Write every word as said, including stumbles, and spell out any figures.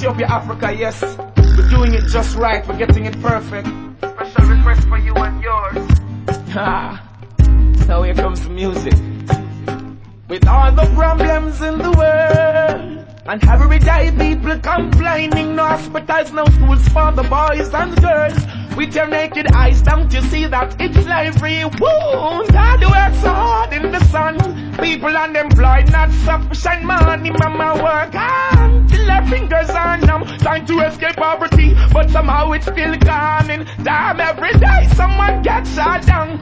Ethiopia, Africa, yes. We're doing it just right, we're getting it perfect. Special request for you and yours. Ha. So here comes the music. With all the problems in the world, and every day people complaining, no hospitals, no schools for the boys and girls. With your naked eyes, don't you see that it's slavery? Woo! God works so hard in the sun. People unemployed, not sufficient money. Mama work hard till her fingers are numb. Trying to escape poverty, but somehow it's still coming. Damn, every day someone gets shot down.